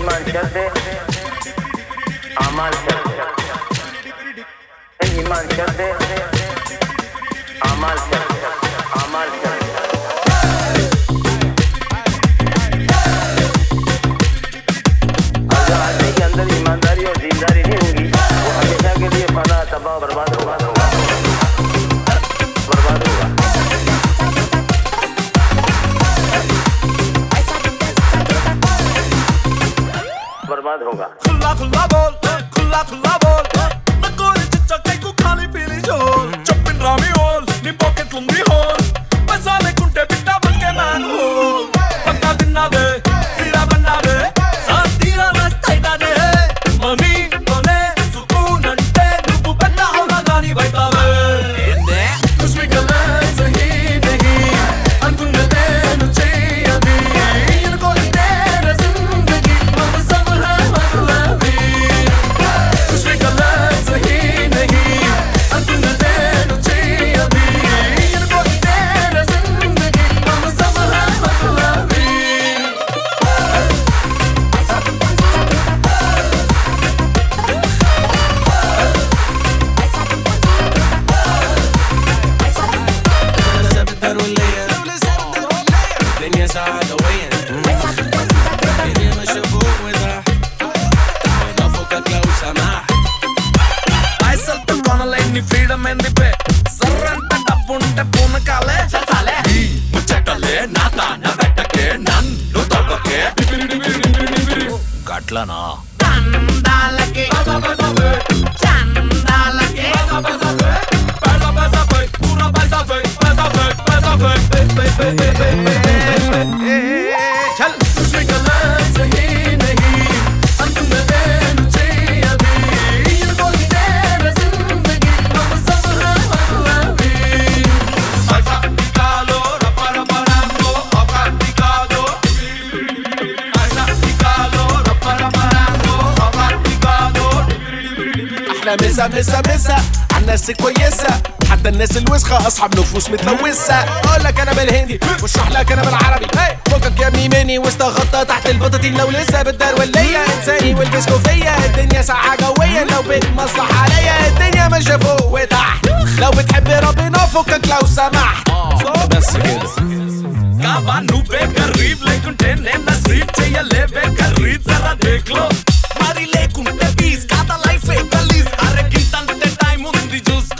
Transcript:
iman şart है, amal şart है. iman şart है, amal şart है, amal şart है. अगर आदमी के अंदर ईमानदारी और दीनदारी नहीं होगी, वो हमेशा के लिए फना तबाह बर्बाद होगा, बर्बाद होगा. बर्बाद होगा. खुला खुला बोल, खुला खुला बोल. मैं कोरी चिच्चा कई को खाली पीली जोल. चप्पिन रामी होल, नी पॉकेट लुंगी होल. पैसा ले कुंटे बिट्टा बन के मैन होल. पक्का दिना दे, सीरा बना दे. साथीरा रास्ता इधर दे. मनी तोने सुकून अंटे नुबु पन्ना होना गानी बैठा वे. कुछ भी गलत सही नहीं. अंतुने दे नुचे अभी. इनको दे जिंदगी मत समझ मतलब भी. कुछ भी गलत सही नहीं. अंतुने दे नुचे अभी. इनको दे जिंदगी मत समझ मतलब भी. ثبت الولية الدنيا سعادة وين الدنيا ماشية فوق وتحت تعالى فوقك لو سمحت పైసలతో కొనలేని ఫ్రీడమ్ ఎందుకే సర్రంత డబ్బుంటే పూనకాలే ఈ ముచ్చటలే నా తాన పెట్టకే నన్ను తొక్కకే గట్లనా దండాలకి చందాలకి పూరా పైసా चल कुछ भी गलत सही नहीं. अंतुने दे नुचे अभी. इनको दे जिंदगी हम सब मतलब भी. पैसा निकालो रपा रपा रंगो औकात निकालो. पैसा निकालो रपा रपा रंगो औकात निकालो. احنا مسا مسا مسا عالناس كويسة حتى الناس الوسخة اصحاب نفوس متلوثة. اقول لك انا بالهندي واشرح لك انا بالعربي. فكك يا ابني مني واستغطى تحت البطاطين لو لسه بالدرولية. انساني والبس كوفية الدنيا ساعة جوية. لو بتمصلح عليا الدنيا ماشية فوق وتحت. لو بتحب ربنا فكك لو سمحت. بس كده कावा नुबे गरीब लेकुंटे ने नसीब చెయ్యలేవే ఖరీద్ జరా దేఖ్లో మరి లేకుంటే 20 కాదా లైఫ్ ఏ గలీజ్. అరే గింతంటే టైం ఉంది చూస్